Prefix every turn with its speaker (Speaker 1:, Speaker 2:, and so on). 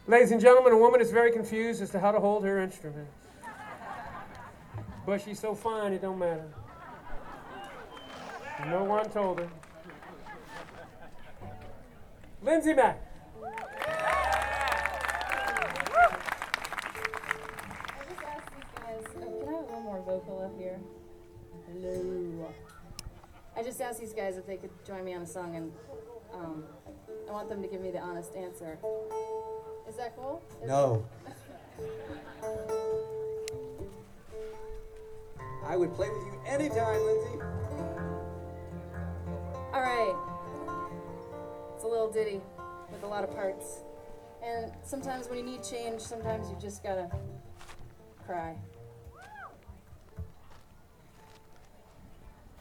Speaker 1: Ladies and gentlemen, a woman is very confused as to how to hold her instrument. But she's so fine, it don't matter. No one told her. Lindsay Mack.
Speaker 2: I just asked these guys, can I have a little more vocal up here? Hello. I just asked these guys if they could join me on a song, and I want them to give me the honest answer. Is that cool?
Speaker 3: No. I would play with you anytime, Lindsay.
Speaker 2: All right. It's a little ditty with a lot of parts. And sometimes when you need change, sometimes you just gotta cry.